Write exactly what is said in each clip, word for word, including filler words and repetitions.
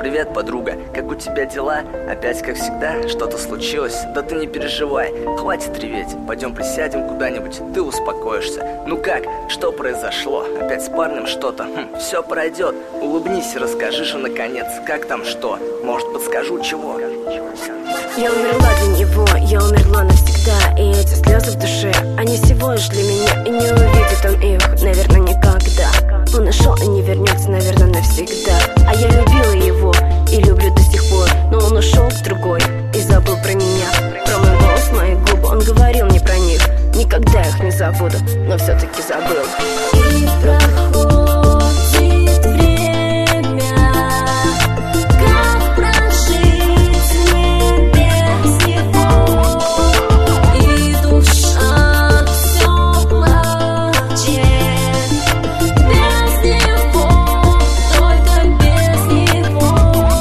Привет, подруга, как у тебя дела? Опять как всегда, что-то случилось? Да ты не переживай, хватит реветь. Пойдем присядем куда-нибудь, ты успокоишься. Ну как, что произошло? Опять с парнем что-то? Хм, все пройдет. Улыбнись и расскажи же наконец, как там что? Может, подскажу чего? Я умерла для него, я умерла навсегда. И эти слезы в душе, они всего лишь для меня. И не увидит он их, наверное, никогда. Он нашел и не вернется, наверное, навсегда. А я любила его и люблю до сих пор. Но он ушел к другой и забыл про меня. Про мой голос, мои губы, он говорил мне про них. Никогда их не забуду, но все-таки забыл. И проходит время, как прожить мне без него? И душа все плачет. Без него, только без него.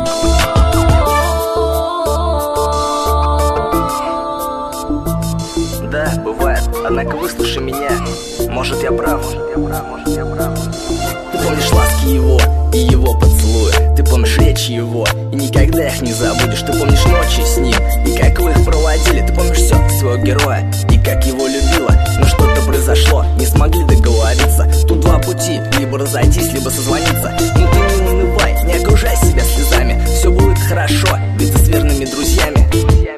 Да, бывает, однако выслушай меня. Может, я прав, может, я прав, может, я прав. Ты помнишь ласки его и его поцелуи. Ты помнишь речи его и никогда их не забудешь. Ты помнишь ночи с ним и как вы их проводили. Ты помнишь все своего героя и как его любила. Но что-то произошло, не смогли договориться. Тут два пути, либо разойтись, либо созвониться. Ну ты не унывай, не окружай себя слезами. Все будет хорошо, ведь ты с верными друзьями.